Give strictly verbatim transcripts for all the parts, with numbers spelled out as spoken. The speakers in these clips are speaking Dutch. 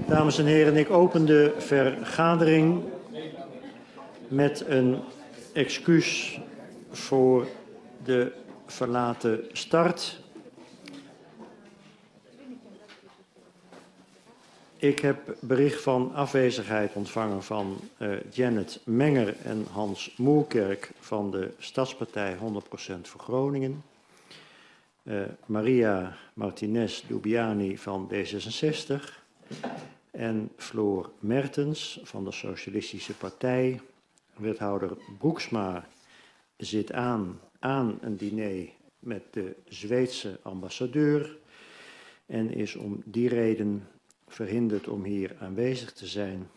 Dames en heren, ik open de vergadering met een excuus voor de verlate start. Ik heb bericht van afwezigheid ontvangen van uh, Janet Menger en Hans Moerkerk van de Stadspartij honderd procent voor Groningen. Uh, Maria Martinez Dubiani van D zesenzestig en Floor Mertens van de Socialistische Partij. Wethouder Broeksma zit aan aan een diner met de Zweedse ambassadeur en is om die reden verhinderd om hier aanwezig te zijn.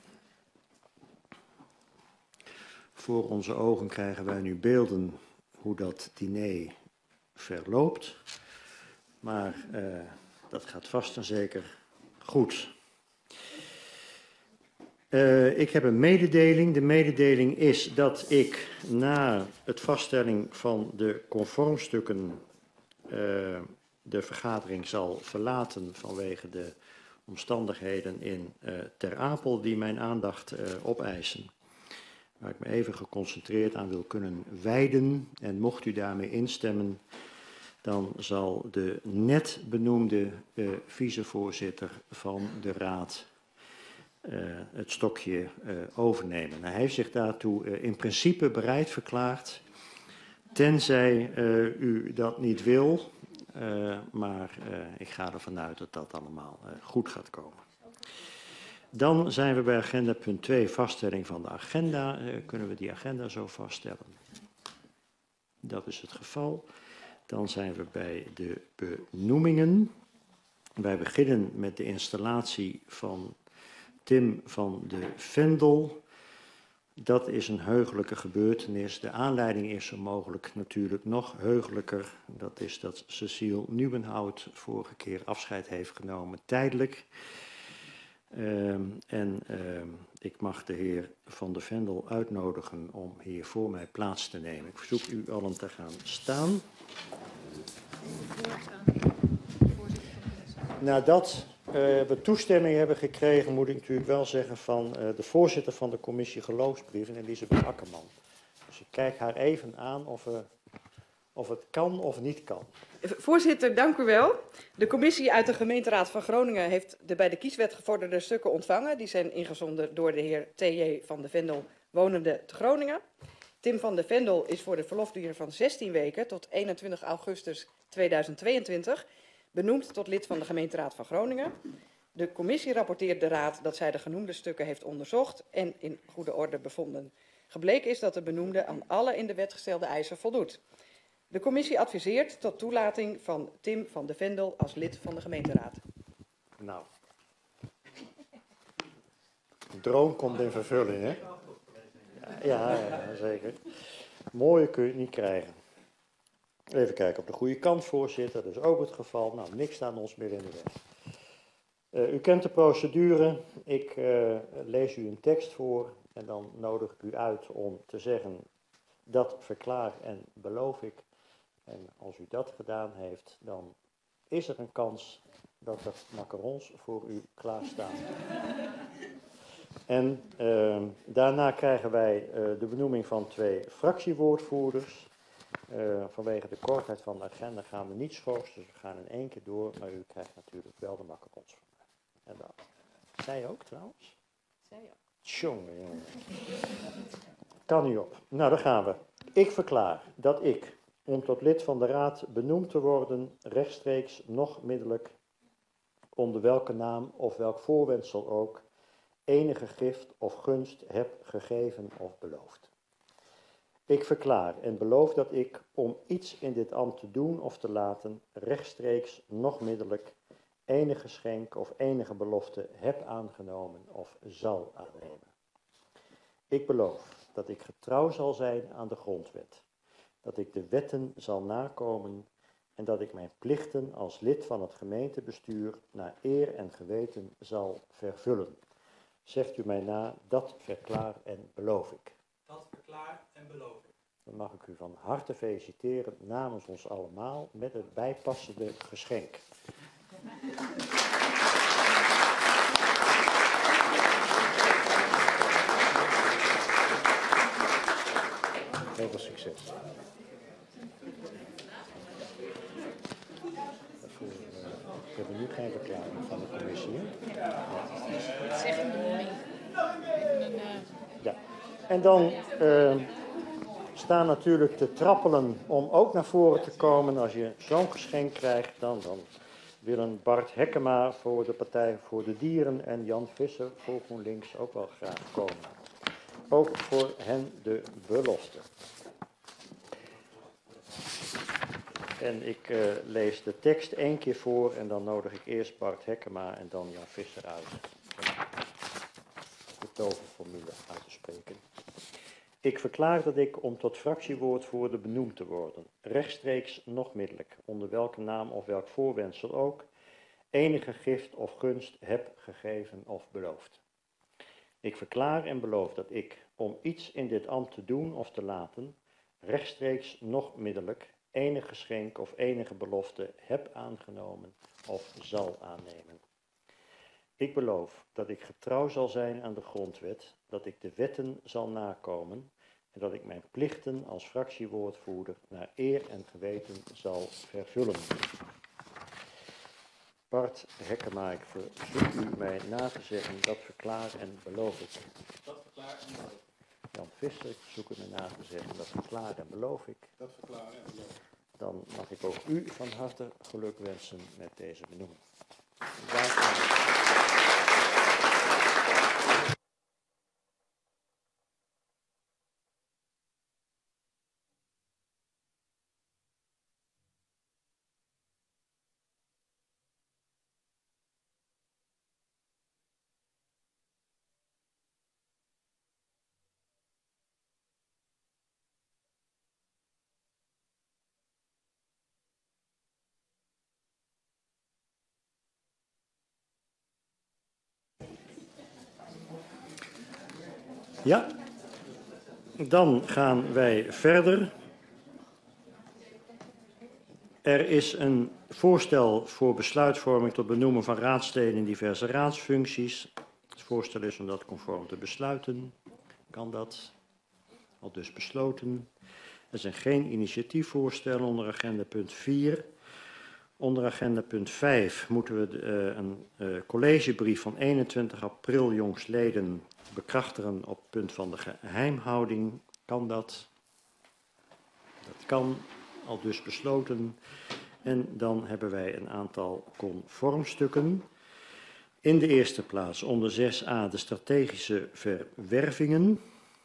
Voor onze ogen krijgen wij nu beelden hoe dat diner verloopt. Maar uh, dat gaat vast en zeker goed. Uh, ik heb een mededeling. De mededeling is dat ik na het vaststelling van de conformstukken uh, de vergadering zal verlaten vanwege de omstandigheden in uh, Ter Apel die mijn aandacht uh, opeisen. Waar ik me even geconcentreerd aan wil kunnen wijden. En mocht u daarmee instemmen, dan zal de net benoemde uh, vicevoorzitter van de Raad uh, het stokje uh, overnemen. Hij heeft zich daartoe uh, in principe bereid verklaard, tenzij uh, u dat niet wil. Uh, maar uh, ik ga ervan uit dat dat allemaal uh, goed gaat komen. Dan zijn we bij agenda punt twee, vaststelling van de agenda. Uh, kunnen we die agenda zo vaststellen? Dat is het geval. Dan zijn we bij de benoemingen. Wij beginnen met de installatie van Tim van de Vendel. Dat is een heugelijke gebeurtenis. De aanleiding is zo mogelijk natuurlijk nog heugelijker. Dat is dat Cecile Nieuwenhout vorige keer afscheid heeft genomen, tijdelijk. Uh, en uh, ik mag de heer Van de Vendel uitnodigen om hier voor mij plaats te nemen. Ik verzoek u allen te gaan staan. Nadat uh, we toestemming hebben gekregen, moet ik natuurlijk wel zeggen van uh, de voorzitter van de commissie geloofsbrieven, Elisabeth Akkerman. Dus ik kijk haar even aan of, uh, of het kan of niet kan. Voorzitter, dank u wel. De commissie uit de gemeenteraad van Groningen heeft de bij de kieswet gevorderde stukken ontvangen. Die zijn ingezonden door de heer T J van de Vendel, wonende te Groningen. Tim van de Vendel is voor de verlofduur van zestien weken tot eenentwintig augustus tweeduizend tweeëntwintig benoemd tot lid van de gemeenteraad van Groningen. De commissie rapporteert de raad dat zij de genoemde stukken heeft onderzocht en in goede orde bevonden. Gebleken is dat de benoemde aan alle in de wet gestelde eisen voldoet. De commissie adviseert tot toelating van Tim van de Vendel als lid van de gemeenteraad. Nou, de droom komt in vervulling, hè? Ja, ja, zeker. Mooier kun je het niet krijgen. Even kijken op de goede kant, voorzitter. Dat is ook het geval. Nou, niks staat ons meer in de weg. Uh, u kent de procedure. Ik uh, lees u een tekst voor en dan nodig ik u uit om te zeggen dat verklaar en beloof ik. En als u dat gedaan heeft, dan is er een kans dat er macarons voor u klaarstaan. En uh, daarna krijgen wij uh, de benoeming van twee fractiewoordvoerders. Uh, vanwege de kortheid van de agenda gaan we niet schoots, dus we gaan in één keer door. Maar u krijgt natuurlijk wel de macarons van mij. En dat. Zij ook trouwens? Zij ook. Tjonge, jongen. Kan niet op. Nou, daar gaan we. Ik verklaar dat ik, om tot lid van de raad benoemd te worden, rechtstreeks nog middelijk, onder welke naam of welk voorwendsel ook, enige gift of gunst heb gegeven of beloofd. Ik verklaar en beloof dat ik, om iets in dit ambt te doen of te laten, rechtstreeks nog middelijk enige geschenk of enige belofte heb aangenomen of zal aannemen. Ik beloof dat ik getrouw zal zijn aan de grondwet, dat ik de wetten zal nakomen en dat ik mijn plichten als lid van het gemeentebestuur naar eer en geweten zal vervullen. Zegt u mij na, dat verklaar en beloof ik. Dat verklaar en beloof ik. Dan mag ik u van harte feliciteren namens ons allemaal met het bijpassende geschenk. Heel veel succes. Daarvoor, uh, we hebben nu geen verklaring van de commissie. Hè? Zeg een benoeming. Een, uh... Ja. En dan uh, staan natuurlijk te trappelen om ook naar voren te komen. Als je zo'n geschenk krijgt, dan, dan willen Bart Hekkema voor de Partij voor de Dieren en Jan Visser voor GroenLinks ook wel graag komen. Ook voor hen de belofte. En ik uh, lees de tekst één keer voor en dan nodig ik eerst Bart Hekkema en dan Jan Visser uit. De toverformule uit te spreken. Ik verklaar dat ik, om tot fractiewoordvoerder benoemd te worden, rechtstreeks nog middelijk, onder welke naam of welk voorwendsel ook, enige gift of gunst heb gegeven of beloofd. Ik verklaar en beloof dat ik, om iets in dit ambt te doen of te laten, rechtstreeks nog middelijk, enig geschenk of enige belofte heb aangenomen of zal aannemen. Ik beloof dat ik getrouw zal zijn aan de grondwet, dat ik de wetten zal nakomen en dat ik mijn plichten als fractiewoordvoerder naar eer en geweten zal vervullen. Bart Hekkema, ik verzoek u mij na te zeggen, dat verklaar en beloof ik. Dat verklaar en beloof ik. Jan Visser, ik verzoek u mij na te zeggen, dat verklaar en beloof ik. Dat verklaar en beloof ik. Dan mag ik ook u van harte geluk wensen met deze benoeming. Dank u. Ja, dan gaan wij verder. Er is een voorstel voor besluitvorming tot benoemen van raadsleden in diverse raadsfuncties. Het voorstel is om dat conform te besluiten. Kan dat? Al dus besloten. Er zijn geen initiatiefvoorstellen onder agenda punt vier. Onder agenda punt vijf moeten we de, uh, een uh, collegebrief van eenentwintig april jongstleden bekrachtigen op het punt van de geheimhouding. Kan dat? Dat kan, al dus besloten. En dan hebben wij een aantal conformstukken. In de eerste plaats onder zes a de strategische verwervingen.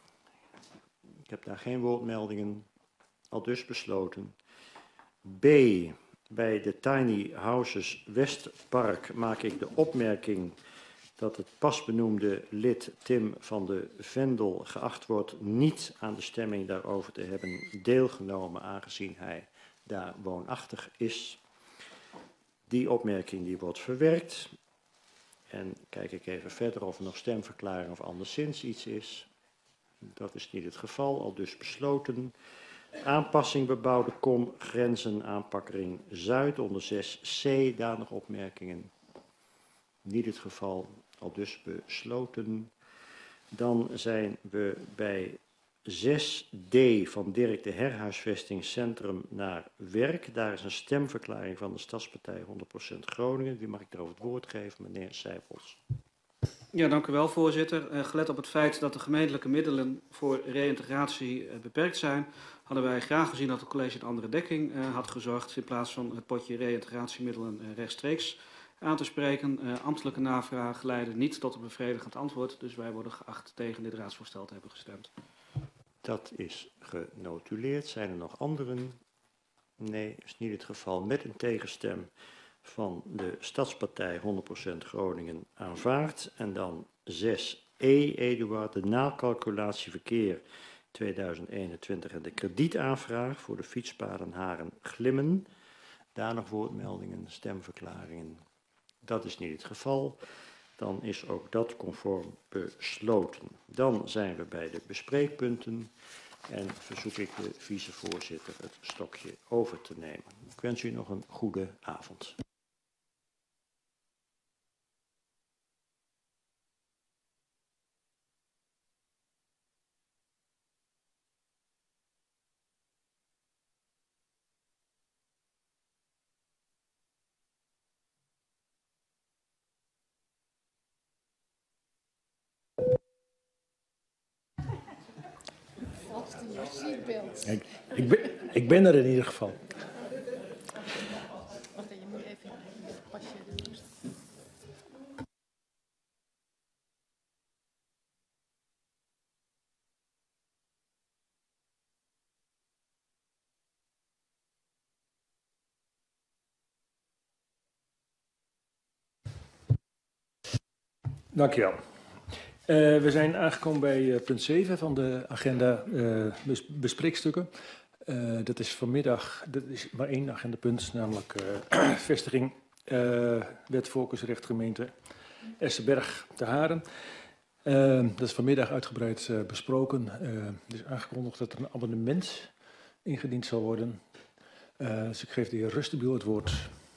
Ik heb daar geen woordmeldingen, al dus besloten. B. Bij de Tiny Houses Westpark maak ik de opmerking dat het pas benoemde lid Tim van de Vendel geacht wordt niet aan de stemming daarover te hebben deelgenomen, aangezien hij daar woonachtig is. Die opmerking die wordt verwerkt. En kijk ik even verder of er nog stemverklaring of anderszins iets is. Dat is niet het geval, al dus besloten. Aanpassing bebouwde kom, grenzen, aanpakkering Zuid onder zes c, daar nog opmerkingen. Niet het geval, al dus besloten. Dan zijn we bij zes d van Dirk de Herhuisvesting Centrum naar Werk. Daar is een stemverklaring van de Stadspartij honderd procent Groningen. Wie mag ik daarover het woord geven, meneer Seijfels? Ja, dank u wel, voorzitter. Uh, gelet op het feit dat de gemeentelijke middelen voor reïntegratie uh, beperkt zijn, hadden wij graag gezien dat het college een andere dekking uh, had gezorgd, in plaats van het potje reïntegratiemiddelen uh, rechtstreeks aan te spreken. Uh, ambtelijke navraag leidde niet tot een bevredigend antwoord, dus wij worden geacht tegen dit raadsvoorstel te hebben gestemd. Dat is genotuleerd. Zijn er nog anderen? Nee, is niet het geval. Met een tegenstem van de Stadspartij honderd procent Groningen aanvaard. En dan zes e, Eduard, de nacalculatie verkeer tweeduizend eenentwintig en de kredietaanvraag voor de fietspaden Haren-Glimmen. Daar nog woordmeldingen, stemverklaringen. Dat is niet het geval. Dan is ook dat conform besloten. Dan zijn we bij de bespreekpunten en verzoek ik de vicevoorzitter het stokje over te nemen. Ik wens u nog een goede avond. Seatbelt. Ik, ik, ben, ik ben er in ieder geval. Wacht, je moet even een pasje doen. Dankjewel. Uh, we zijn aangekomen bij uh, punt zeven van de agenda uh, bes bespreekstukken. Uh, dat is vanmiddag, dat is maar één agendapunt, namelijk uh, vestiging uh, wet voorkeursrecht gemeente Essenberg te Haren. Uh, dat is vanmiddag uitgebreid uh, besproken. Uh, het is aangekondigd dat er een amendement ingediend zal worden. Uh, dus ik geef de heer Rustenbuhl het woord.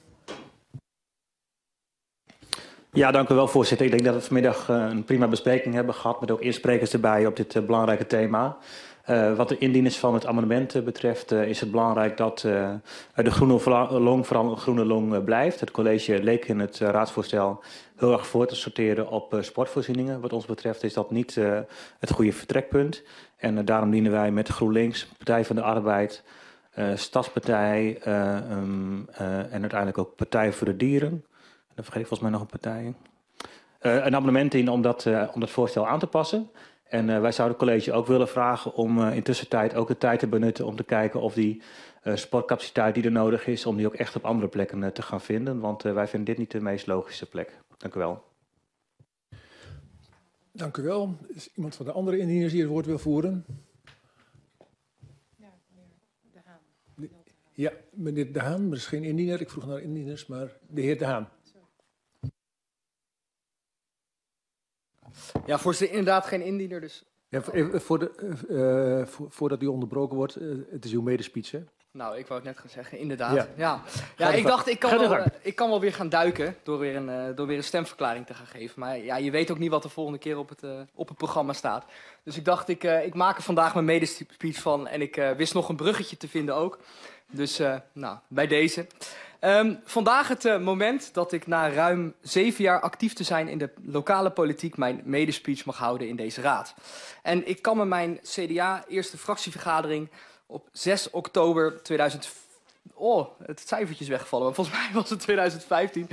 Ja, dank u wel, voorzitter. Ik denk dat we vanmiddag uh, een prima bespreking hebben gehad met ook insprekers erbij op dit uh, belangrijke thema. Uh, wat de indieners van het amendement uh, betreft uh, is het belangrijk dat uh, de groene long vooral een groene long uh, blijft. Het college leek in het uh, raadsvoorstel heel erg voor te sorteren op uh, sportvoorzieningen. Wat ons betreft is dat niet uh, het goede vertrekpunt. En uh, daarom dienen wij met GroenLinks, Partij van de Arbeid, uh, Stadspartij uh, um, uh, en uiteindelijk ook Partij voor de Dieren. Dan vergeet ik volgens mij nog een partij. Uh, een amendement in om dat, uh, om dat voorstel aan te passen. En uh, wij zouden het college ook willen vragen om uh, in tussentijd ook de tijd te benutten om te kijken of die uh, sportcapaciteit die er nodig is, om die ook echt op andere plekken uh, te gaan vinden. Want uh, wij vinden dit niet de meest logische plek. Dank u wel. Dank u wel. Is iemand van de andere indieners die het woord wil voeren? Ja, meneer De Haan. Ja, meneer De Haan, maar dat is geen indiener. Ik vroeg naar indieners, maar de heer De Haan. Ja, voorzitter, inderdaad geen indiener, dus... Ja, voor de, uh, voor, voordat u onderbroken wordt, uh, het is uw medespeech, hè? Nou, ik wou het net gaan zeggen, inderdaad. Ja, ja. ja ik dacht, ik kan, wel, uh, ik kan wel weer gaan duiken door weer, een, uh, door weer een stemverklaring te gaan geven. Maar ja, je weet ook niet wat de volgende keer op het, uh, op het programma staat. Dus ik dacht, ik, uh, ik maak er vandaag mijn medespeech van. En ik uh, wist nog een bruggetje te vinden ook. Dus, uh, nou, bij deze. Um, vandaag het uh, moment dat ik na ruim zeven jaar actief te zijn in de lokale politiek mijn medespeech mag houden in deze raad. En ik kan me mijn C D A eerste fractievergadering op zes oktober tweeduizend... Oh, het cijfertje is weggevallen, maar volgens mij was het tweeduizend vijftien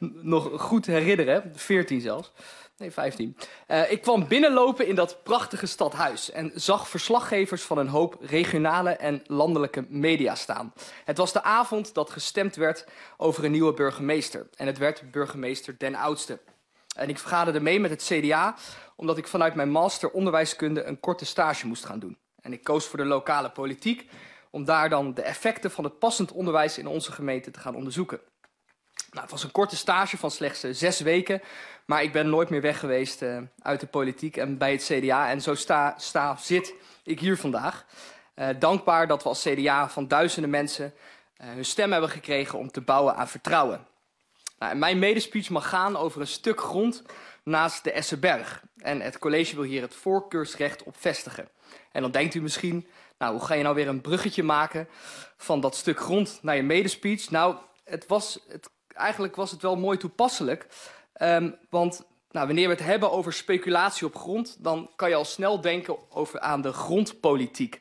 nog goed herinneren, veertien zelfs. Nee, vijftien. Uh, ik kwam binnenlopen in dat prachtige stadhuis en zag verslaggevers van een hoop regionale en landelijke media staan. Het was de avond dat gestemd werd over een nieuwe burgemeester. En het werd burgemeester Den Oudste. En ik vergaderde mee met het C D A, omdat ik vanuit mijn master onderwijskunde een korte stage moest gaan doen. En ik koos voor de lokale politiek, om daar dan de effecten van het passend onderwijs in onze gemeente te gaan onderzoeken. Nou, het was een korte stage van slechts uh, zes weken, maar ik ben nooit meer weg geweest uh, uit de politiek en bij het C D A. En zo sta, sta, zit ik hier vandaag. Uh, dankbaar dat we als C D A van duizenden mensen uh, hun stem hebben gekregen om te bouwen aan vertrouwen. Nou, en mijn medespeech mag gaan over een stuk grond naast de Essenberg. En het college wil hier het voorkeursrecht op vestigen. En dan denkt u misschien, nou, hoe ga je nou weer een bruggetje maken van dat stuk grond naar je medespeech? Nou, het was, het, eigenlijk was het wel mooi toepasselijk. Um, want nou, wanneer we het hebben over speculatie op grond, dan kan je al snel denken over aan de grondpolitiek.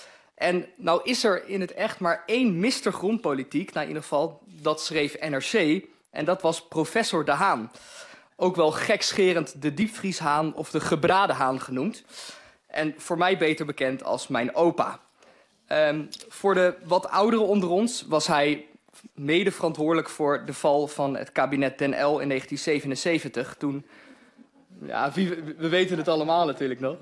En nou is er in het echt maar één mister grondpolitiek, nou in ieder geval, dat schreef N R C, en dat was professor De Haan. Ook wel gekscherend de diepvrieshaan of de gebraden haan genoemd. En voor mij beter bekend als mijn opa. Um, voor de wat ouderen onder ons was hij mede verantwoordelijk voor de val van het kabinet Den Uyl in negentien zevenenzeventig. Toen, ja, wie, we weten het allemaal natuurlijk nog.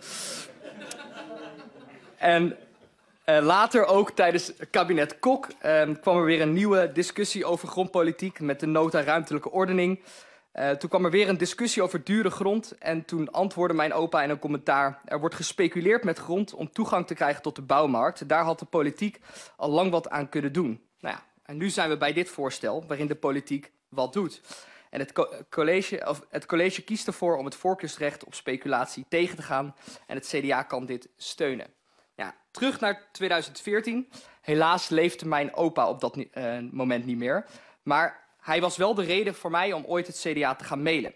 En uh, later ook tijdens het kabinet Kok um, kwam er weer een nieuwe discussie over grondpolitiek met de nota ruimtelijke ordening. Uh, toen kwam er weer een discussie over dure grond en toen antwoordde mijn opa in een commentaar: er wordt gespeculeerd met grond om toegang te krijgen tot de bouwmarkt. Daar had de politiek al lang wat aan kunnen doen. Nou ja, en nu zijn we bij dit voorstel waarin de politiek wat doet. En het college, of het college kiest ervoor om het voorkeursrecht op speculatie tegen te gaan en het C D A kan dit steunen. Ja, terug naar tweeduizend veertien. Helaas leefde mijn opa op dat uh, moment niet meer, maar hij was wel de reden voor mij om ooit het C D A te gaan mailen.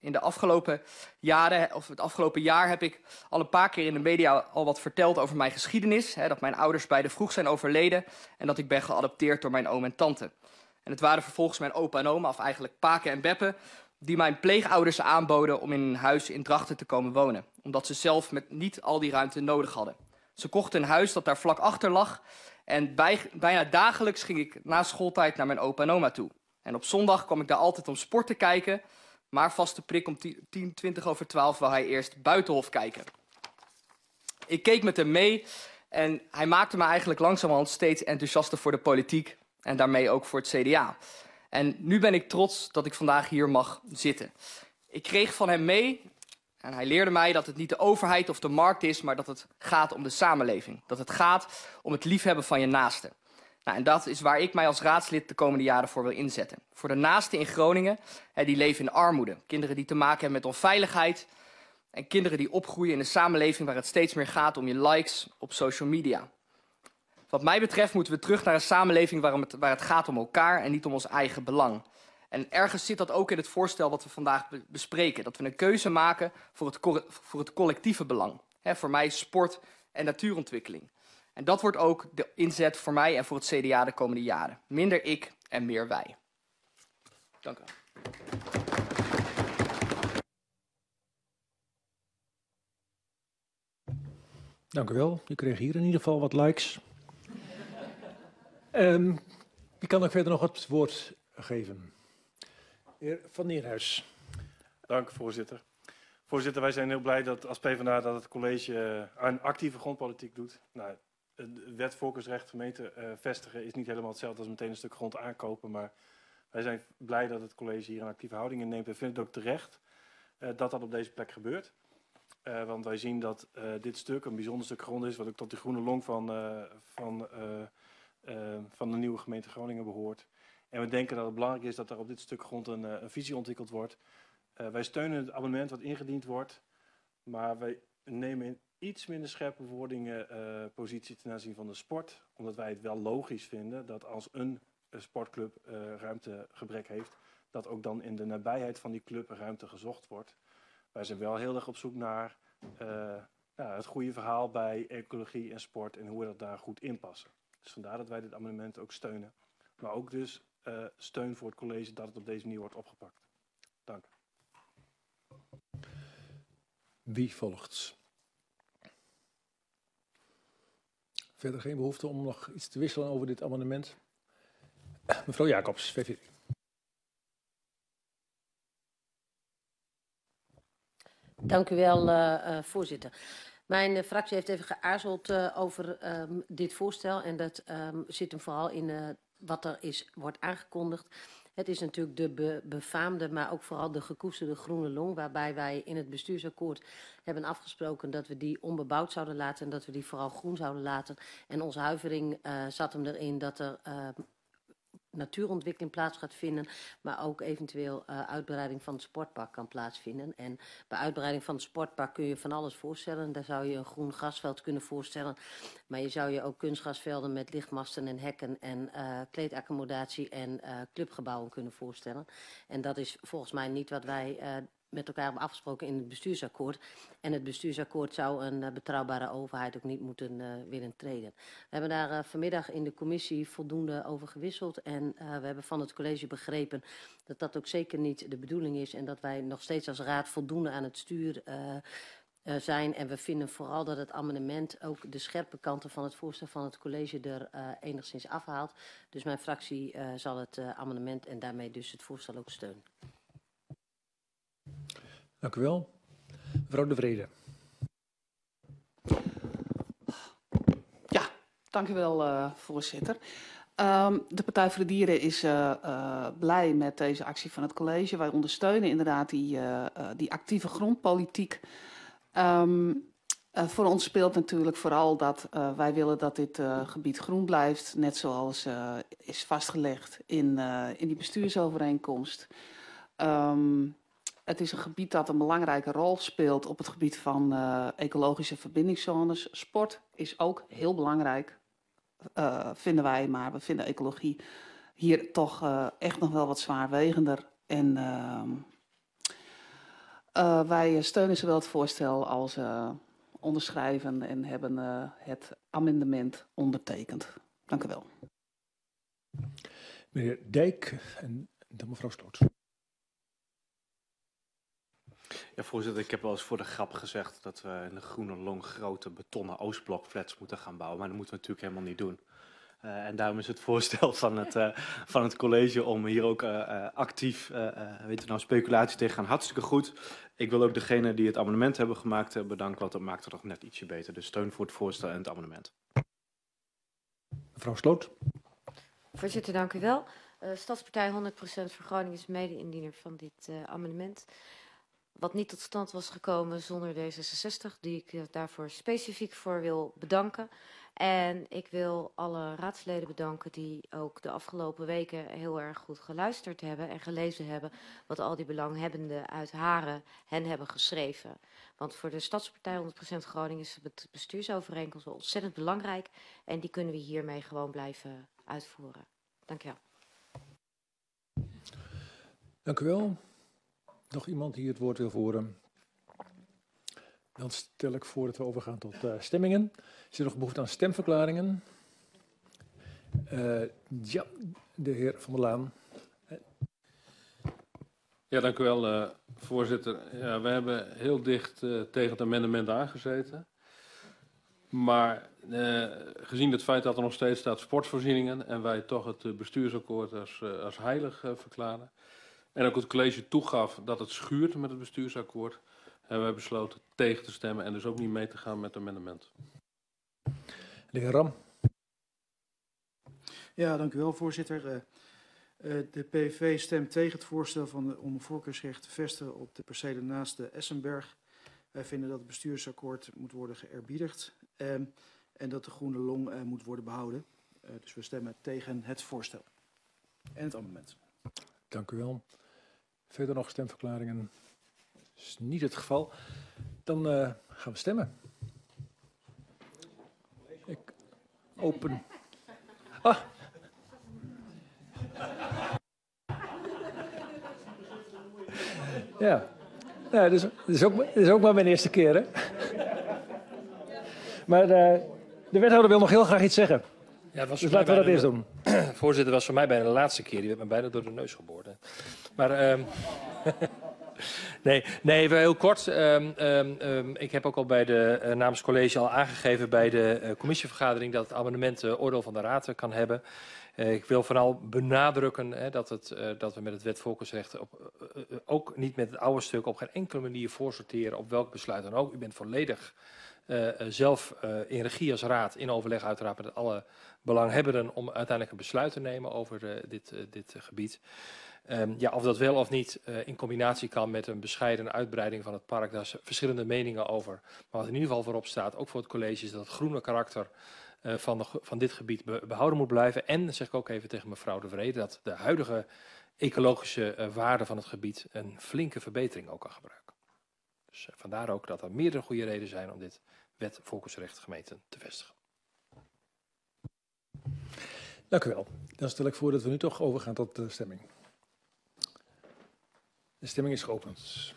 In de afgelopen jaren, of het afgelopen jaar, heb ik al een paar keer in de media al wat verteld over mijn geschiedenis. Hè, dat mijn ouders beide vroeg zijn overleden en dat ik ben geadopteerd door mijn oom en tante. En het waren vervolgens mijn opa en oma, of eigenlijk Paken en Beppe, die mijn pleegouders aanboden om in een huis in Drachten te komen wonen. Omdat ze zelf met niet al die ruimte nodig hadden. Ze kochten een huis dat daar vlak achter lag. En bij, bijna dagelijks ging ik na schooltijd naar mijn opa en oma toe. En op zondag kwam ik daar altijd om sport te kijken. Maar vaste prik om tien, twintig over twaalf wou hij eerst buitenhof kijken. Ik keek met hem mee en hij maakte me eigenlijk langzamerhand steeds enthousiaster voor de politiek. En daarmee ook voor het C D A. En nu ben ik trots dat ik vandaag hier mag zitten. Ik kreeg van hem mee, en hij leerde mij dat het niet de overheid of de markt is, maar dat het gaat om de samenleving. Dat het gaat om het liefhebben van je naaste. Nou, en dat is waar ik mij als raadslid de komende jaren voor wil inzetten. Voor de naasten in Groningen, hè, die leven in armoede. Kinderen die te maken hebben met onveiligheid. En kinderen die opgroeien in een samenleving waar het steeds meer gaat om je likes op social media. Wat mij betreft moeten we terug naar een samenleving waar het, waar het gaat om elkaar en niet om ons eigen belang. En ergens zit dat ook in het voorstel wat we vandaag be bespreken. Dat we een keuze maken voor het, voor het collectieve belang. He, voor mij sport en natuurontwikkeling. En dat wordt ook de inzet voor mij en voor het C D A de komende jaren. Minder ik en meer wij. Dank u wel. Dank u wel. U kreeg hier in ieder geval wat likes. um, wie kan ik verder nog het woord geven? Heer Van Neerhuis. Dank, voorzitter. Voorzitter, wij zijn heel blij dat als PvdA dat het college uh, een actieve grondpolitiek doet. Nou, de wet voorkeursrecht gemeente uh, vestigen is niet helemaal hetzelfde als meteen een stuk grond aankopen. Maar wij zijn blij dat het college hier een actieve houding inneemt. En vinden het ook terecht uh, dat dat op deze plek gebeurt. Uh, want wij zien dat uh, dit stuk een bijzonder stuk grond is, wat ook tot de groene long van, uh, van, uh, uh, van de nieuwe gemeente Groningen behoort. En we denken dat het belangrijk is dat er op dit stuk grond een, uh, een visie ontwikkeld wordt. Uh, wij steunen het amendement wat ingediend wordt, maar wij nemen in iets minder scherpe bewoordingen uh, positie ten aanzien van de sport. Omdat wij het wel logisch vinden dat als een, een sportclub uh, ruimtegebrek heeft, dat ook dan in de nabijheid van die club ruimte gezocht wordt. Wij zijn wel heel erg op zoek naar uh, ja, het goede verhaal bij ecologie en sport en hoe we dat daar goed in passen. Dus vandaar dat wij dit amendement ook steunen. Maar ook dus uh, steun voor het college dat het op deze manier wordt opgepakt. Dank. Wie volgt? Verder geen behoefte om nog iets te wisselen over dit amendement. Mevrouw Jacobs, V V D. Dank u wel, uh, uh, voorzitter. Mijn uh, fractie heeft even geaarzeld uh, over um, dit voorstel. En dat um, zit hem vooral in uh, wat er is, wordt aangekondigd. Het is natuurlijk de be befaamde, maar ook vooral de gekoesterde groene long. Waarbij wij in het bestuursakkoord hebben afgesproken dat we die onbebouwd zouden laten. En dat we die vooral groen zouden laten. En onze huivering uh, zat hem erin dat er Uh, natuurontwikkeling plaats gaat vinden, maar ook eventueel uh, uitbreiding van het sportpark kan plaatsvinden. En bij uitbreiding van het sportpark kun je van alles voorstellen. Daar zou je een groen grasveld kunnen voorstellen, maar je zou je ook kunstgrasvelden met lichtmasten en hekken en uh, kleedaccommodatie en uh, clubgebouwen kunnen voorstellen. En dat is volgens mij niet wat wij uh, met elkaar hebben afgesproken in het bestuursakkoord. En het bestuursakkoord zou een uh, betrouwbare overheid ook niet moeten uh, willen treden. We hebben daar uh, vanmiddag in de commissie voldoende over gewisseld. En uh, we hebben van het college begrepen dat dat ook zeker niet de bedoeling is. En dat wij nog steeds als raad voldoende aan het stuur uh, uh, zijn. En we vinden vooral dat het amendement ook de scherpe kanten van het voorstel van het college er uh, enigszins afhaalt. Dus mijn fractie uh, zal het uh, amendement en daarmee dus het voorstel ook steunen. Dank u wel. Mevrouw De Vrede. Ja, dank u wel, uh, voorzitter. Um, de Partij voor de Dieren is uh, uh, blij met deze actie van het college. Wij ondersteunen inderdaad die, uh, uh, die actieve grondpolitiek. Um, uh, voor ons speelt natuurlijk vooral dat uh, wij willen dat dit uh, gebied groen blijft. Net zoals uh, is vastgelegd in, uh, in die bestuursovereenkomst. Um, Het is een gebied dat een belangrijke rol speelt op het gebied van uh, ecologische verbindingszones. Sport is ook heel belangrijk, uh, vinden wij. Maar we vinden ecologie hier toch uh, echt nog wel wat zwaarwegender. En uh, Uh, wij steunen zowel het voorstel als uh, onderschrijven en hebben uh, het amendement ondertekend. Dank u wel. Meneer Dijk en dan mevrouw Sloot. Ja, voorzitter, ik heb wel eens voor de grap gezegd dat we in de Groene Long grote betonnen Oostblokflats moeten gaan bouwen. Maar dat moeten we natuurlijk helemaal niet doen. Uh, en daarom is het voorstel van het, uh, van het college om hier ook uh, uh, actief uh, uh, weet je nou, speculatie tegen gaan hartstikke goed. Ik wil ook degene die het amendement hebben gemaakt uh, bedanken, want dat maakt het nog net ietsje beter. Dus steun voor het voorstel en het amendement. Mevrouw Sloot. Voorzitter, dank u wel. Uh, Stadspartij honderd procent voor Groningen is mede-indiener van dit uh, amendement. Wat niet tot stand was gekomen zonder D zesenzestig, die ik uh, daarvoor specifiek voor wil bedanken. En ik wil alle raadsleden bedanken die ook de afgelopen weken heel erg goed geluisterd hebben en gelezen hebben wat al die belanghebbenden uit Haren hen hebben geschreven. Want voor de Stadspartij honderd procent Groningen is het bestuursovereenkomst ontzettend belangrijk en die kunnen we hiermee gewoon blijven uitvoeren. Dank je wel. Dank u wel. Nog iemand die het woord wil voeren? Dan stel ik voor dat we overgaan tot uh, stemmingen. Is er nog behoefte aan stemverklaringen? Uh, ja, de heer Van der Laan. Ja, dank u wel, uh, voorzitter. Ja, we hebben heel dicht uh, tegen het amendement aangezeten. Maar uh, gezien het feit dat er nog steeds staat sportvoorzieningen en wij toch het uh, bestuursakkoord als, uh, als heilig uh, verklaren. En ook het college toegaf dat het schuurt met het bestuursakkoord. Hebben wij besloten tegen te stemmen en dus ook niet mee te gaan met het amendement. De heer Ram. Ja, dank u wel, voorzitter. Uh, uh, de P V V stemt tegen het voorstel van de, om een voorkeursrecht te vestigen op de percelen naast de Essenberg. Wij vinden dat het bestuursakkoord moet worden geëerbiedigd uh, en dat de Groene Long uh, moet worden behouden. Uh, dus we stemmen tegen het voorstel en het amendement. Dank u wel. Verder nog stemverklaringen? Dat is niet het geval. Dan uh, gaan we stemmen. Ik open. Ah. Ja. Ja, dus, dus ook, dit is ook maar mijn eerste keer, hè? Maar uh, de wethouder wil nog heel graag iets zeggen. Ja, het was dus laten we dat eerst doen. Voorzitter, was voor mij bijna de laatste keer. Die werd me bijna door de neus geboord. Hè. Maar... Um, nee, nee, heel kort. Um, um, um, ik heb ook al bij de uh, namens het college al aangegeven bij de uh, commissievergadering dat het amendement uh, oordeel van de raad uh, kan hebben. Uh, ik wil vooral benadrukken hè, dat, het, uh, dat we met het wet voorkeursrecht op, uh, uh, ook niet met het oude stuk op geen enkele manier voorsorteren op welk besluit dan ook. U bent volledig uh, zelf uh, in regie als raad, in overleg uiteraard met alle belanghebbenden om uiteindelijk een besluit te nemen over uh, dit, uh, dit uh, gebied. Um, ja, of dat wel of niet uh, in combinatie kan met een bescheiden uitbreiding van het park, daar zijn verschillende meningen over. Maar wat in ieder geval voorop staat, ook voor het college, is dat het groene karakter uh, van, de, van dit gebied be, behouden moet blijven. En, zeg ik ook even tegen mevrouw De Vrede, dat de huidige ecologische uh, waarde van het gebied een flinke verbetering ook kan gebruiken. Dus uh, vandaar ook dat er meerdere goede redenen zijn om dit wet voorkeursrecht gemeenten te vestigen. Dank u wel. Dan stel ik voor dat we nu toch overgaan tot de stemming. De stemming is geopend.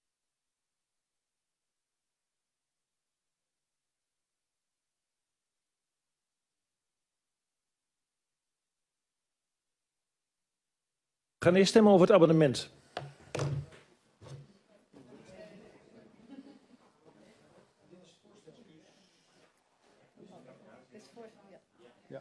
We gaan eerst stemmen over het abonnement. Ja.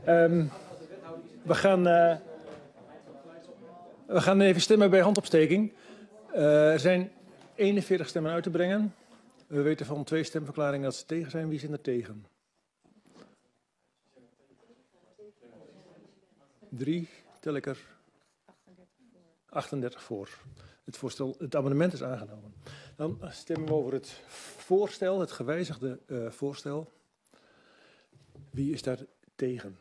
Um, we, gaan, uh, we gaan even stemmen bij handopsteking. Uh, er zijn eenenveertig stemmen uit te brengen. We weten van twee stemverklaringen dat ze tegen zijn. Wie zijn er tegen? Drie, tel ik er. achtendertig voor. Het, voorstel, het amendement is aangenomen. Dan stemmen we over het voorstel, het gewijzigde uh, voorstel. Wie is daar tegen?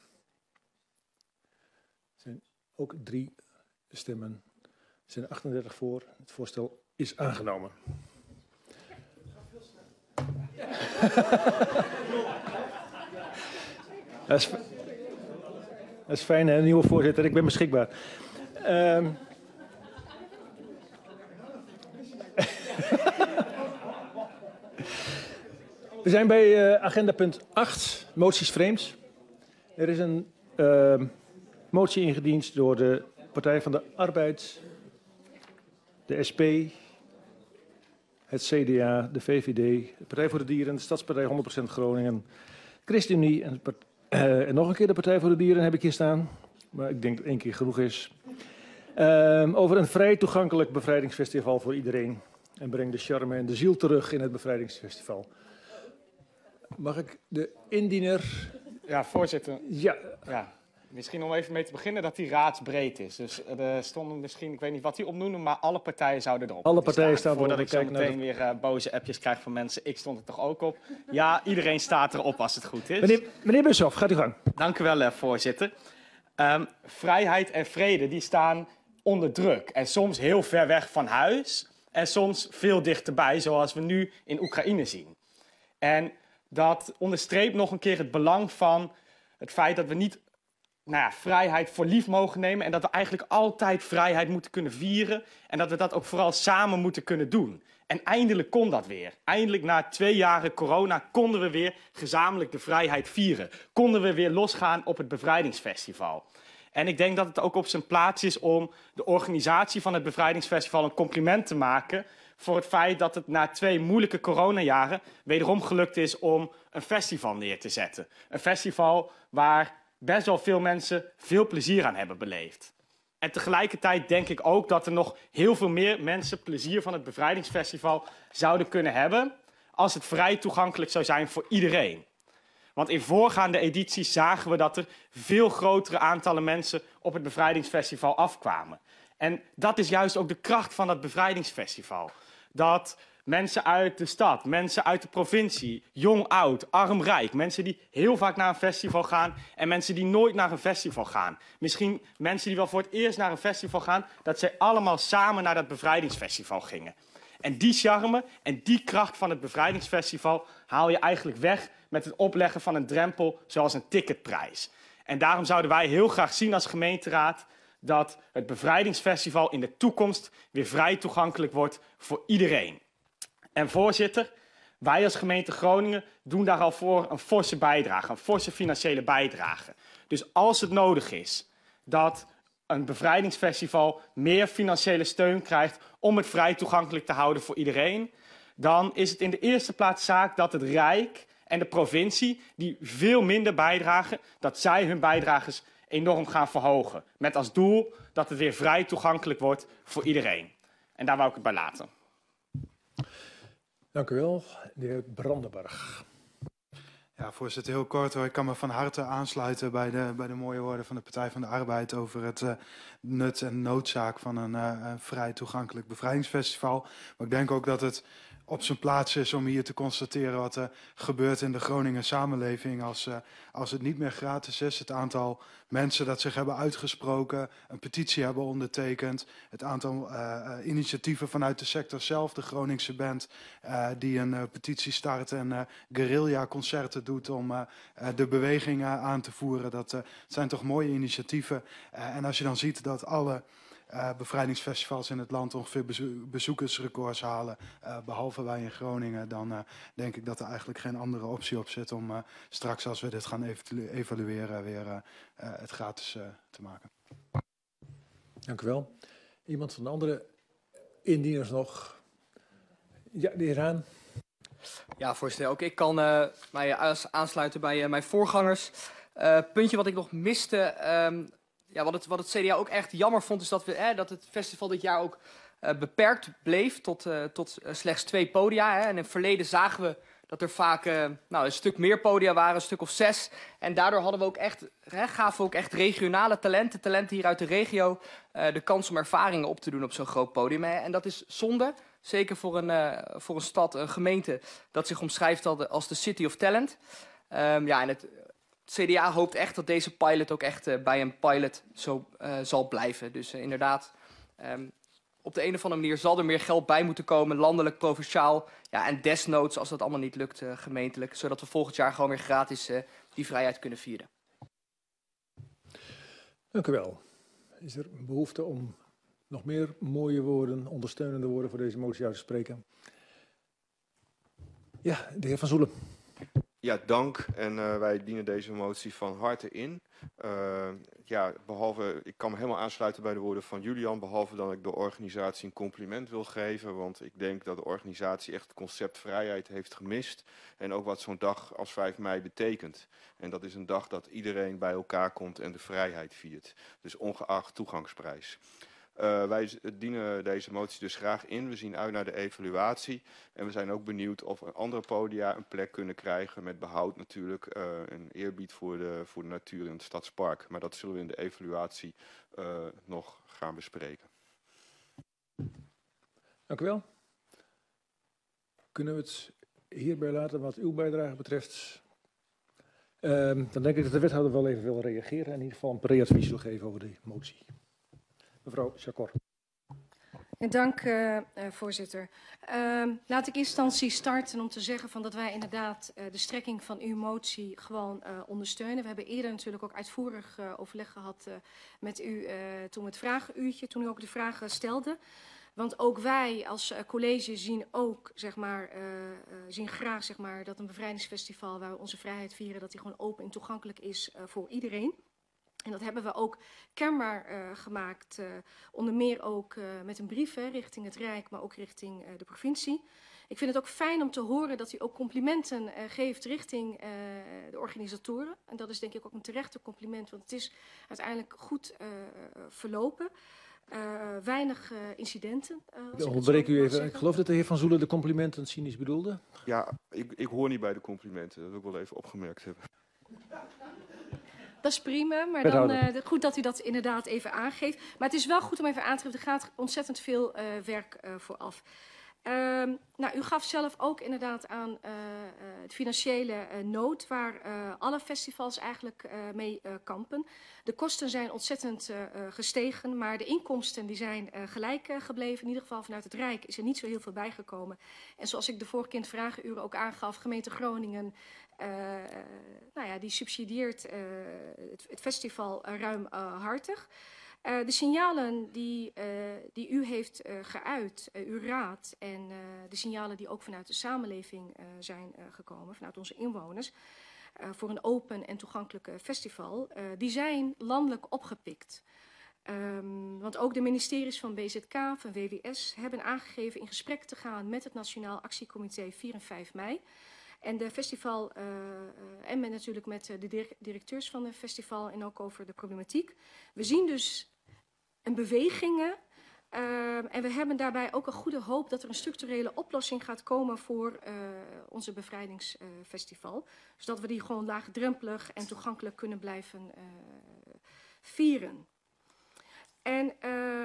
Er zijn ook drie stemmen. Er zijn achtendertig voor. Het voorstel is aangenomen. dat, is, dat is fijn, hè, nieuwe voorzitter. Ik ben beschikbaar. Um, We zijn bij uh, agenda punt acht, moties vreemds. Er is een uh, motie ingediend door de Partij van de Arbeid, de S P, het C D A, de V V D, de Partij voor de Dieren, de Stadspartij honderd procent Groningen, ChristenUnie en, uh, en nog een keer de Partij voor de Dieren heb ik hier staan. Maar ik denk dat één keer genoeg is. Uh, over een vrij toegankelijk bevrijdingsfestival voor iedereen. En breng de charme en de ziel terug in het bevrijdingsfestival. Mag ik de indiener... Ja, voorzitter. Ja. ja. Misschien om even mee te beginnen dat die raadsbreed is. Dus er stonden misschien, ik weet niet wat die opnoemde, maar alle partijen zouden erop Alle partijen staan erop. Voordat ik zo meteen de... weer uh, boze appjes krijg van mensen, ik stond er toch ook op. Ja, iedereen staat erop als het goed is. Meneer, meneer Bushoff, gaat u gang. Dank u wel, uh, voorzitter. Um, vrijheid en vrede, die staan onder druk. En soms heel ver weg van huis. En soms veel dichterbij, zoals we nu in Oekraïne zien. En dat onderstreept nog een keer het belang van het feit dat we niet nou ja, vrijheid voor lief mogen nemen. En dat we eigenlijk altijd vrijheid moeten kunnen vieren. En dat we dat ook vooral samen moeten kunnen doen. En eindelijk kon dat weer. Eindelijk na twee jaren corona konden we weer gezamenlijk de vrijheid vieren. Konden we weer losgaan op het bevrijdingsfestival. En ik denk dat het ook op zijn plaats is om de organisatie van het bevrijdingsfestival een compliment te maken voor het feit dat het na twee moeilijke coronajaren wederom gelukt is om een festival neer te zetten. Een festival waar best wel veel mensen veel plezier aan hebben beleefd. En tegelijkertijd denk ik ook dat er nog heel veel meer mensen plezier van het bevrijdingsfestival zouden kunnen hebben als het vrij toegankelijk zou zijn voor iedereen. Want in voorgaande edities zagen we dat er veel grotere aantallen mensen op het bevrijdingsfestival afkwamen. En dat is juist ook de kracht van dat bevrijdingsfestival. Dat mensen uit de stad, mensen uit de provincie, jong, oud, arm, rijk, mensen die heel vaak naar een festival gaan en mensen die nooit naar een festival gaan. Misschien mensen die wel voor het eerst naar een festival gaan, dat zij allemaal samen naar dat bevrijdingsfestival gingen. En die charme en die kracht van het bevrijdingsfestival haal je eigenlijk weg met het opleggen van een drempel zoals een ticketprijs. En daarom zouden wij heel graag zien als gemeenteraad dat het bevrijdingsfestival in de toekomst weer vrij toegankelijk wordt voor iedereen. En voorzitter, wij als gemeente Groningen doen daar al voor een forse bijdrage, een forse financiële bijdrage. Dus als het nodig is dat een bevrijdingsfestival meer financiële steun krijgt om het vrij toegankelijk te houden voor iedereen, dan is het in de eerste plaats zaak dat het Rijk en de provincie, die veel minder bijdragen, dat zij hun bijdrages enorm gaan verhogen. Met als doel dat het weer vrij toegankelijk wordt voor iedereen. En daar wou ik het bij laten. Dank u wel, de heer Brandenburg. Ja, voorzitter, heel kort hoor. Ik kan me van harte aansluiten bij de, bij de mooie woorden van de Partij van de Arbeid over het uh, nut en noodzaak van een, uh, een vrij toegankelijk bevrijdingsfestival. Maar ik denk ook dat het op zijn plaats is om hier te constateren wat er gebeurt in de Groningen samenleving als, uh, als het niet meer gratis is. Het aantal mensen dat zich hebben uitgesproken, een petitie hebben ondertekend, het aantal uh, initiatieven vanuit de sector zelf, de Groningse band uh, die een uh, petitie start en uh, guerrilla-concerten doet om uh, uh, de beweging uh, aan te voeren. Dat uh, zijn toch mooie initiatieven. Uh, en als je dan ziet dat alle Uh, bevrijdingsfestivals in het land ongeveer bezo bezoekersrecords halen, uh, behalve wij in Groningen, dan uh, denk ik dat er eigenlijk geen andere optie op zit om uh, straks als we dit gaan evalu evalueren weer uh, uh, het gratis uh, te maken. Dank u wel. Iemand van de andere indieners nog? Ja, de heer Haan. Ja, voorzitter. Ook ik kan uh, mij aansluiten bij uh, mijn voorgangers. Uh, puntje wat ik nog miste, um, ja, wat, het, wat het C D A ook echt jammer vond, is dat, we, eh, dat het festival dit jaar ook uh, beperkt bleef tot, uh, tot uh, slechts twee podia. Hè. En in het verleden zagen we dat er vaak uh, nou, een stuk meer podia waren, een stuk of zes. En daardoor hadden we ook echt, hè, gaven we ook echt regionale talenten, talenten hier uit de regio, uh, de kans om ervaringen op te doen op zo'n groot podium. Hè. En dat is zonde, zeker voor een, uh, voor een stad, een gemeente, dat zich omschrijft als de, als de City of Talent. Um, ja, en het, het C D A hoopt echt dat deze pilot ook echt uh, bij een pilot zo uh, zal blijven. Dus uh, inderdaad, um, op de een of andere manier zal er meer geld bij moeten komen, landelijk, provinciaal. Ja, en desnoods, als dat allemaal niet lukt, uh, gemeentelijk. Zodat we volgend jaar gewoon weer gratis uh, die vrijheid kunnen vieren. Dank u wel. Is er behoefte om nog meer mooie woorden, ondersteunende woorden voor deze motie uit te spreken? Ja, de heer Van Zoelen. Ja, dank. En uh, wij dienen deze motie van harte in. Uh, ja, behalve, ik kan me helemaal aansluiten bij de woorden van Julian, behalve dat ik de organisatie een compliment wil geven, want ik denk dat de organisatie echt het concept vrijheid heeft gemist en ook wat zo'n dag als vijf mei betekent. En dat is een dag dat iedereen bij elkaar komt en de vrijheid viert. Dus ongeacht toegangsprijs. Uh, wij dienen deze motie dus graag in. We zien uit naar de evaluatie. En we zijn ook benieuwd of andere podia een plek kunnen krijgen. Met behoud natuurlijk uh, een eerbied voor de, voor de natuur in het stadspark. Maar dat zullen we in de evaluatie uh, nog gaan bespreken. Dank u wel. Kunnen we het hierbij laten wat uw bijdrage betreft? Uh, dan denk ik dat de wethouder wel even wil reageren. En in ieder geval een pre-advies wil geven over de motie. Mevrouw Chacor. Dank, uh, uh, voorzitter. Uh, laat ik in instantie starten om te zeggen van dat wij inderdaad uh, de strekking van uw motie gewoon uh, ondersteunen. We hebben eerder natuurlijk ook uitvoerig uh, overleg gehad uh, met u uh, toen we het vragenuurtje, toen u ook de vragen stelde. Want ook wij als uh, college zien ook, zeg maar, uh, uh, zien graag, zeg maar, dat een bevrijdingsfestival waar we onze vrijheid vieren, dat die gewoon open en toegankelijk is uh, voor iedereen. En dat hebben we ook kenbaar uh, gemaakt, uh, onder meer ook uh, met een brief hè, richting het Rijk, maar ook richting uh, de provincie. Ik vind het ook fijn om te horen dat u ook complimenten uh, geeft richting uh, de organisatoren. En dat is denk ik ook een terechte compliment, want het is uiteindelijk goed uh, verlopen. Uh, weinig uh, incidenten. Uh, ik onderbreek u even. Ik geloof dat de heer Van Zoelen de complimenten cynisch bedoelde. Ja, ik, ik hoor niet bij de complimenten. Dat wil ik wel even opgemerkt hebben. Dat is prima, maar dan uh, goed dat u dat inderdaad even aangeeft. Maar het is wel goed om even aan te geven, er gaat ontzettend veel uh, werk uh, vooraf. Uh, nou, u gaf zelf ook inderdaad aan uh, uh, het financiële uh, nood waar uh, alle festivals eigenlijk uh, mee uh, kampen. De kosten zijn ontzettend uh, gestegen, maar de inkomsten die zijn uh, gelijk uh, gebleven. In ieder geval vanuit het Rijk is er niet zo heel veel bijgekomen. En zoals ik de vorige keer in het vragenuur ook aangaf, gemeente Groningen, uh, nou ja, die subsidieert uh, het, het festival uh, ruimhartig. Uh, de signalen die, uh, die u heeft uh, geuit, uh, uw raad, en uh, de signalen die ook vanuit de samenleving uh, zijn uh, gekomen, vanuit onze inwoners, uh, voor een open en toegankelijk festival, uh, die zijn landelijk opgepikt. Um, want ook de ministeries van B Z K, van W W S, hebben aangegeven in gesprek te gaan met het Nationaal Actiecomité vier en vijf mei. En de festival, uh, uh, en met, natuurlijk met uh, de directeurs van het festival en ook over de problematiek. We zien dus een bewegingen uh, en we hebben daarbij ook een goede hoop dat er een structurele oplossing gaat komen voor uh, onze bevrijdingsfestival. Uh, zodat we die gewoon laagdrempelig en toegankelijk kunnen blijven uh, vieren. En, uh,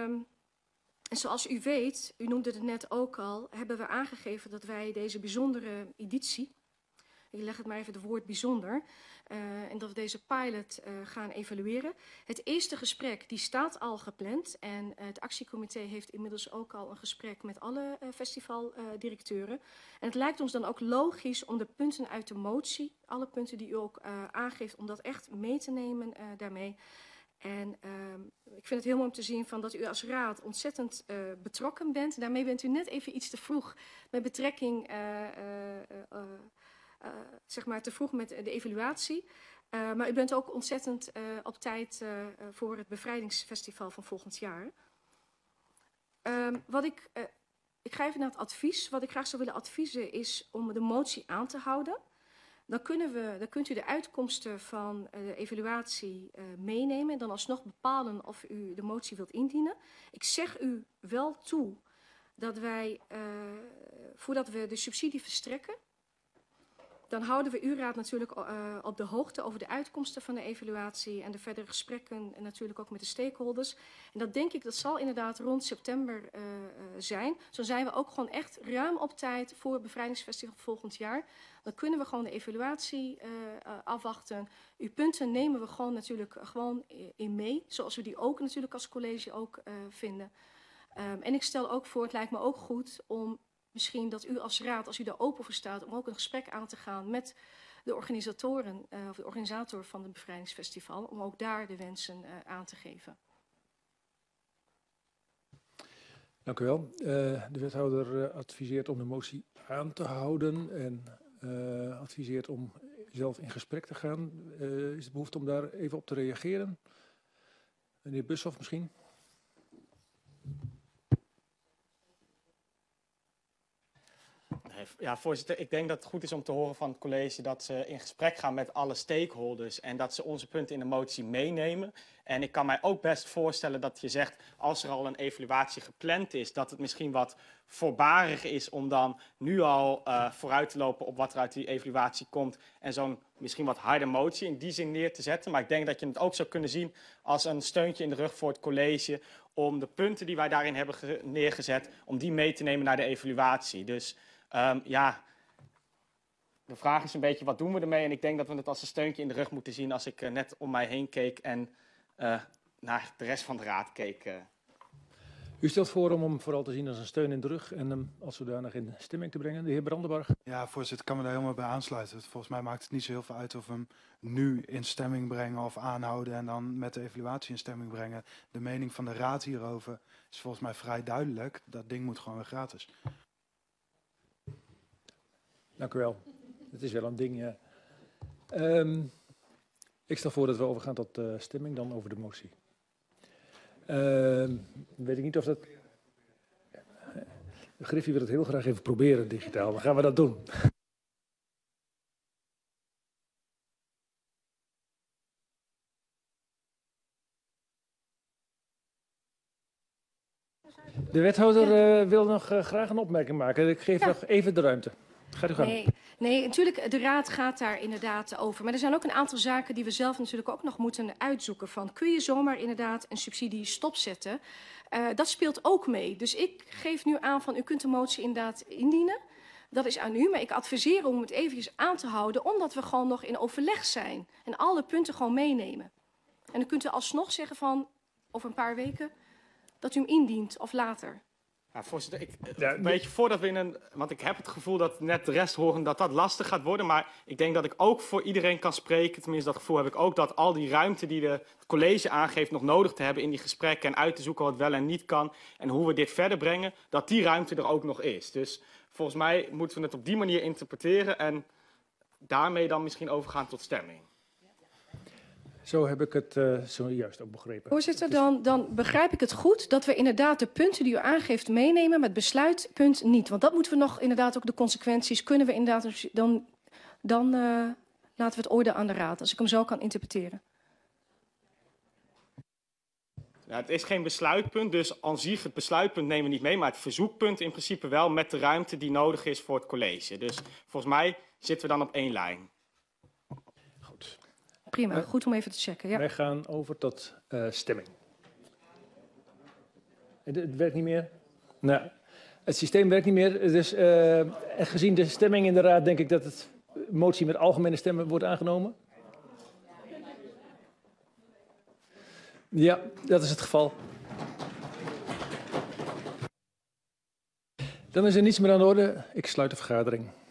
en zoals u weet, u noemde het net ook al, hebben we aangegeven dat wij deze bijzondere editie, ik leg het maar even het woord bijzonder, uh, en dat we deze pilot uh, gaan evalueren. Het eerste gesprek die staat al gepland en uh, het actiecomité heeft inmiddels ook al een gesprek met alle uh, festivaldirecteuren. Uh, en het lijkt ons dan ook logisch om de punten uit de motie, alle punten die u ook uh, aangeeft, om dat echt mee te nemen uh, daarmee. En uh, ik vind het heel mooi om te zien van dat u als raad ontzettend uh, betrokken bent. Daarmee bent u net even iets te vroeg met betrekking, uh, uh, uh, uh, zeg maar te vroeg met de evaluatie. Uh, maar u bent ook ontzettend uh, op tijd uh, voor het bevrijdingsfestival van volgend jaar. Uh, wat ik, uh, ik ga even naar het advies. Wat ik graag zou willen adviseren is om de motie aan te houden. Dan, kunnen we, dan kunt u de uitkomsten van uh, de evaluatie uh, meenemen en dan alsnog bepalen of u de motie wilt indienen. Ik zeg u wel toe dat wij, uh, voordat we de subsidie verstrekken, dan houden we uw raad natuurlijk uh, op de hoogte over de uitkomsten van de evaluatie en de verdere gesprekken en natuurlijk ook met de stakeholders. En dat denk ik, dat zal inderdaad rond september uh, uh, zijn. Zo zijn we ook gewoon echt ruim op tijd voor het Bevrijdingsfestival volgend jaar. Dan kunnen we gewoon de evaluatie uh, uh, afwachten. Uw punten nemen we gewoon natuurlijk uh, gewoon in mee, zoals we die ook natuurlijk als college ook uh, vinden. Um, en ik stel ook voor, het lijkt me ook goed om misschien dat u als raad, als u daar open voor staat, om ook een gesprek aan te gaan met de organisatoren, uh, of de organisator van het Bevrijdingsfestival, om ook daar de wensen uh, aan te geven. Dank u wel. Uh, de wethouder uh, adviseert om de motie aan te houden en uh, adviseert om zelf in gesprek te gaan. Uh, is er behoefte om daar even op te reageren? Meneer Bushoff misschien? Ja, voorzitter, ik denk dat het goed is om te horen van het college dat ze in gesprek gaan met alle stakeholders en dat ze onze punten in de motie meenemen. En ik kan mij ook best voorstellen dat je zegt, als er al een evaluatie gepland is, dat het misschien wat voorbarig is om dan nu al uh, vooruit te lopen op wat er uit die evaluatie komt en zo'n misschien wat harde motie in die zin neer te zetten. Maar ik denk dat je het ook zou kunnen zien als een steuntje in de rug voor het college om de punten die wij daarin hebben neergezet, om die mee te nemen naar de evaluatie. Dus Um, ja, de vraag is een beetje, wat doen we ermee? En ik denk dat we het als een steuntje in de rug moeten zien als ik uh, net om mij heen keek en uh, naar de rest van de raad keek. Uh. U stelt voor om hem vooral te zien als een steun in de rug en hem als zodanig in stemming te brengen. De heer Brandenburg. Ja, voorzitter, ik kan me daar helemaal bij aansluiten. Volgens mij maakt het niet zo heel veel uit of we hem nu in stemming brengen of aanhouden en dan met de evaluatie in stemming brengen. De mening van de raad hierover is volgens mij vrij duidelijk. Dat ding moet gewoon weer gratis. Dank u wel. Het is wel een ding, ja. Um, ik stel voor dat we overgaan tot uh, stemming, dan over de motie. Uh, weet ik niet of dat... Griffie wil het heel graag even proberen, digitaal. Maar gaan we dat doen? De wethouder uh, wil nog uh, graag een opmerking maken. Ik geef ja. nog even de ruimte. Gaat u gang. Nee, nee, natuurlijk, de raad gaat daar inderdaad over. Maar er zijn ook een aantal zaken die we zelf natuurlijk ook nog moeten uitzoeken. Van, kun je zomaar inderdaad een subsidie stopzetten? Uh, dat speelt ook mee. Dus ik geef nu aan van, u kunt de motie inderdaad indienen. Dat is aan u, maar ik adviseer om het eventjes aan te houden, omdat we gewoon nog in overleg zijn. En alle punten gewoon meenemen. En dan kunt u alsnog zeggen van, over een paar weken, dat u hem indient of later. Ja, voorzitter, ik, ja, een beetje voordat we in een... Want ik heb het gevoel dat net de rest horen dat dat lastig gaat worden. Maar ik denk dat ik ook voor iedereen kan spreken. Tenminste, dat gevoel heb ik ook. Dat al die ruimte die de, het college aangeeft nog nodig te hebben in die gesprekken. En uit te zoeken wat wel en niet kan. En hoe we dit verder brengen. Dat die ruimte er ook nog is. Dus volgens mij moeten we het op die manier interpreteren. En daarmee dan misschien overgaan tot stemming. Zo heb ik het uh, zojuist ook begrepen. Voorzitter, dan, dan begrijp ik het goed dat we inderdaad de punten die u aangeeft meenemen, maar het besluitpunt niet. Want dat moeten we nog inderdaad ook de consequenties, kunnen we inderdaad, dan, dan uh, laten we het orde aan de raad, als ik hem zo kan interpreteren. Ja, het is geen besluitpunt, dus aan zich het besluitpunt nemen we niet mee, maar het verzoekpunt in principe wel met de ruimte die nodig is voor het college. Dus volgens mij zitten we dan op één lijn. Goed. Prima, goed om even te checken. Ja. Wij gaan over tot uh, stemming. Het, het werkt niet meer? Nou, het systeem werkt niet meer. Dus uh, gezien de stemming in de raad denk ik dat het motie met algemene stemmen wordt aangenomen. Ja, dat is het geval. Dan is er niets meer aan de orde. Ik sluit de vergadering.